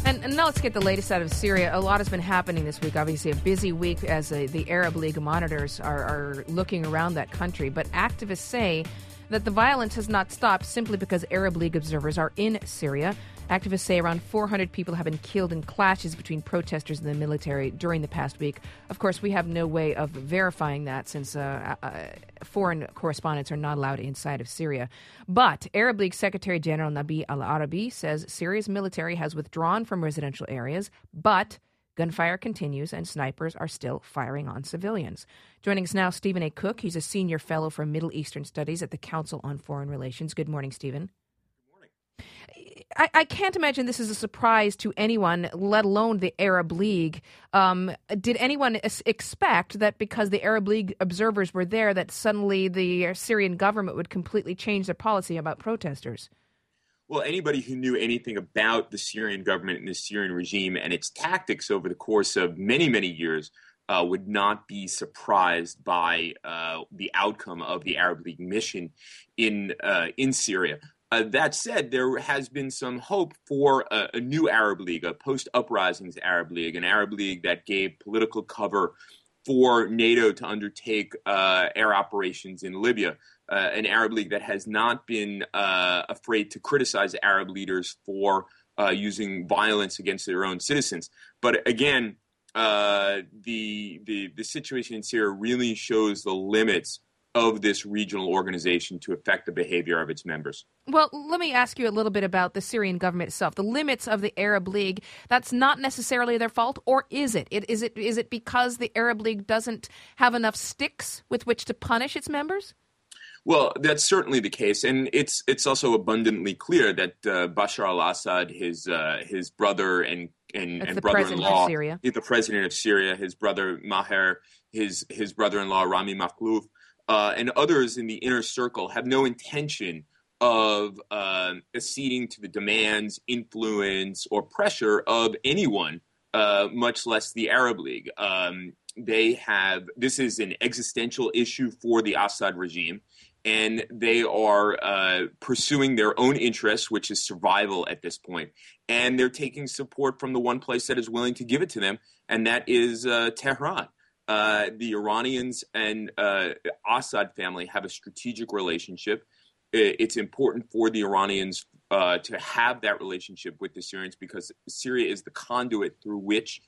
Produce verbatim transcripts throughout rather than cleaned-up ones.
And, and now let's get the latest out of Syria. A lot has been happening this week. Obviously, a busy week as a, the Arab League monitors are, are looking around that country. But activists say that the violence has not stopped simply because Arab League observers are in Syria. Activists say around four hundred people have been killed in clashes between protesters and the military during the past week. Of course, we have no way of verifying that since uh, uh, foreign correspondents are not allowed inside of Syria. But Arab League Secretary General Nabi al-Arabi says Syria's military has withdrawn from residential areas, but gunfire continues and snipers are still firing on civilians. Joining us now, Stephen A. Cook. He's a senior fellow for Middle Eastern Studies at the Council on Foreign Relations. Good morning, Stephen. I, I can't imagine this is a surprise to anyone, let alone the Arab League. Um, did anyone es- expect that because the Arab League observers were there that suddenly the Syrian government would completely change their policy about protesters? Well, anybody who knew anything about the Syrian government and the Syrian regime and its tactics over the course of many, many years uh, would not be surprised by uh, the outcome of the Arab League mission in uh, in Syria. Uh, that said, there has been some hope for a, a new Arab League, a post-uprisings Arab League, an Arab League that gave political cover for NATO to undertake uh, air operations in Libya, uh, an Arab League that has not been uh, afraid to criticize Arab leaders for uh, using violence against their own citizens. But again, uh, the, the the situation in Syria really shows the limits of this regional organization to affect the behavior of its members. Well, let me ask you a little bit about the Syrian government itself. The limits of the Arab League, that's not necessarily their fault, or is it? it is it is it because the Arab League doesn't have enough sticks with which to punish its members? Well, that's certainly the case, and it's it's also abundantly clear that uh, Bashar al-Assad, his uh, his brother and and, and brother-in-law, the president of Syria, his brother Maher, his his brother-in-law Rami Makhlouf, Uh, and others in the inner circle have no intention of uh, acceding to the demands, influence, or pressure of anyone, uh, much less the Arab League. Um, they have this is an existential issue for the Assad regime, and they are uh, pursuing their own interests, which is survival at this point. And they're taking support from the one place that is willing to give it to them, and that is uh, Tehran. Uh, the Iranians and uh, Assad family have a strategic relationship. It's important for the Iranians uh, to have that relationship with the Syrians because Syria is the conduit through which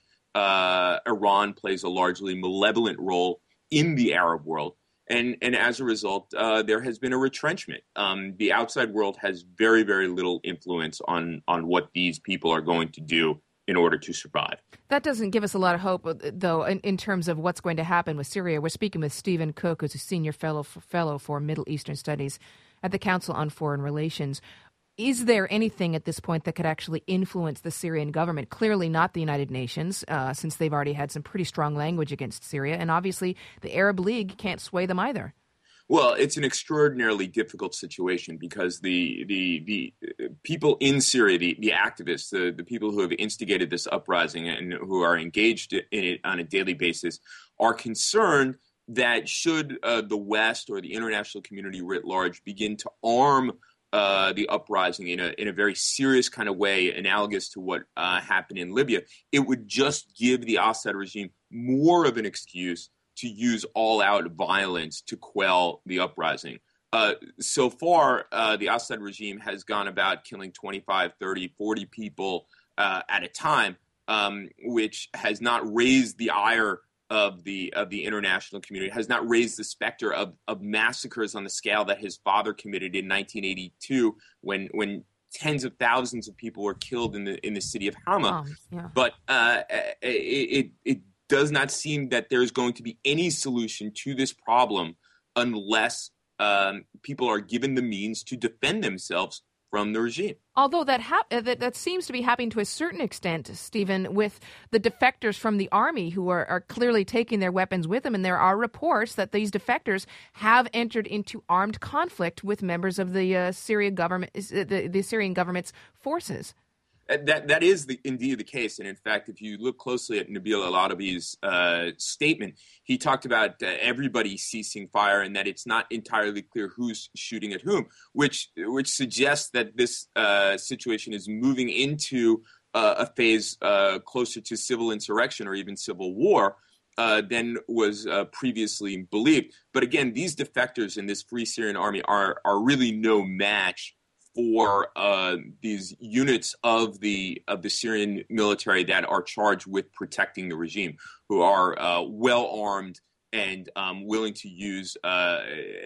uh, Iran plays a largely malevolent role in the Arab world. And, and as a result, uh, there has been a retrenchment. Um, the outside world has very, very little influence on, on what these people are going to do in order to survive. That doesn't give us a lot of hope, though, in, in terms of what's going to happen with Syria. We're speaking with Stephen Cook, who's a senior fellow for, fellow for Middle Eastern Studies at the Council on Foreign Relations. Is there anything at this point that could actually influence the Syrian government? Clearly not the United Nations, uh, since they've already had some pretty strong language against Syria. And obviously the Arab League can't sway them either. Well, it's an extraordinarily difficult situation because the the the people in Syria, the, the activists, the, the people who have instigated this uprising and who are engaged in it on a daily basis are concerned that should uh, the West or the international community writ large begin to arm uh, the uprising in a in a very serious kind of way, analogous to what uh, happened in Libya, it would just give the Assad regime more of an excuse to use all-out violence to quell the uprising. Uh, so far, uh, the Assad regime has gone about killing twenty-five, thirty, forty people uh, at a time, um, which has not raised the ire of the of the international community, has not raised the specter of, of massacres on the scale that his father committed in nineteen eighty-two when when tens of thousands of people were killed in the in the city of Hama. Oh, yeah. But uh, it, it, it does not seem that there's going to be any solution to this problem unless um, people are given the means to defend themselves from the regime. Although that, hap- that that seems to be happening to a certain extent, Stephen, with the defectors from the army who are, are clearly taking their weapons with them. And there are reports that these defectors have entered into armed conflict with members of the uh, Syrian government, the, the Syrian government's forces. That that is the, indeed the case, and in fact, if you look closely at Nabil al-Arabi's uh, statement, he talked about uh, everybody ceasing fire and that it's not entirely clear who's shooting at whom, which which suggests that this uh, situation is moving into uh, a phase uh, closer to civil insurrection or even civil war uh, than was uh, previously believed. But again, these defectors in this Free Syrian Army are are really no match for uh, these units of the of the Syrian military that are charged with protecting the regime, who are uh, well armed and um, willing to use uh,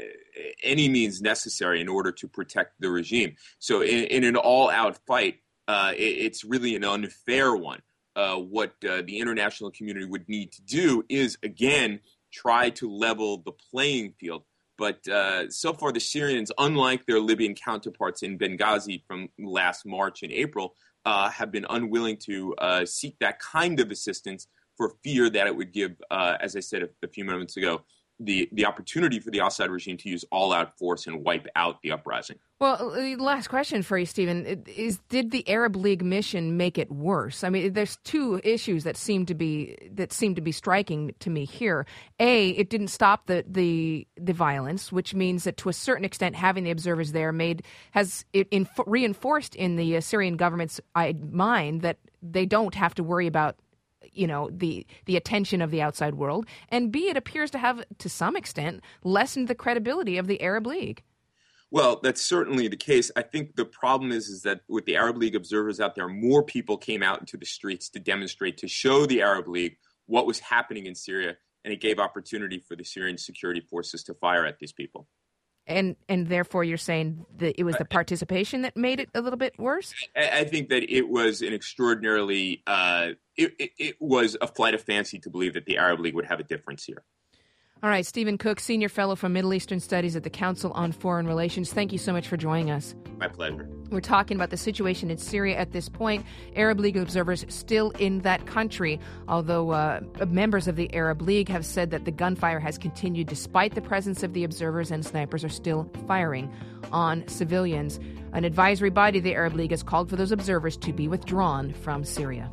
any means necessary in order to protect the regime. So in, in an all-out fight, uh, it, it's really an unfair one. Uh, what uh, the international community would need to do is, again, try to level the playing field. But uh, so far, the Syrians, unlike their Libyan counterparts in Benghazi from last March and April, uh, have been unwilling to uh, seek that kind of assistance for fear that it would give, uh, as I said a, a few moments ago, the, the opportunity for the Assad regime to use all-out force and wipe out the uprising. Well, last question for you, Stephen, is did the Arab League mission make it worse? I mean, there's two issues that seem to be that seem to be striking to me here. A, it didn't stop the the, the violence, which means that to a certain extent, having the observers there made has it in, reinforced in the Syrian government's mind that they don't have to worry about, you know, the the attention of the outside world. And B, it appears to have, to some extent, lessened the credibility of the Arab League. Well, that's certainly the case. I think the problem is, is that with the Arab League observers out there, more people came out into the streets to demonstrate, to show the Arab League what was happening in Syria, and it gave opportunity for the Syrian security forces to fire at these people. And and therefore you're saying that it was the participation that made it a little bit worse? I, I think that it was an extraordinarily, uh, it, it, it was a flight of fancy to believe that the Arab League would have a difference here. All right, Stephen Cook, Senior Fellow for Middle Eastern Studies at the Council on Foreign Relations. Thank you so much for joining us. My pleasure. We're talking about the situation in Syria at this point. Arab League observers still in that country, although uh, members of the Arab League have said that the gunfire has continued despite the presence of the observers, and snipers are still firing on civilians. An advisory body of the Arab League has called for those observers to be withdrawn from Syria.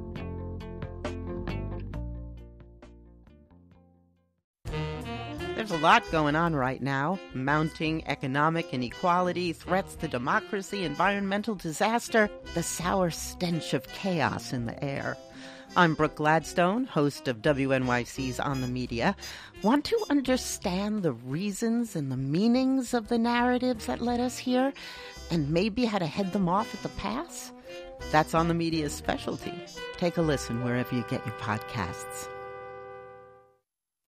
There's a lot going on right now. Mounting economic inequality, threats to democracy, environmental disaster, the sour stench of chaos in the air. I'm Brooke Gladstone, host of W N Y C's On the Media. Want to understand the reasons and the meanings of the narratives that led us here, and maybe how to head them off at the pass? That's On the Media's specialty. Take a listen wherever you get your podcasts.